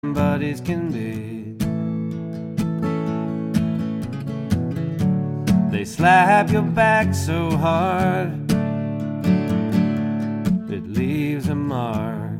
buddies can be. They slap your back so hard it leaves a mark.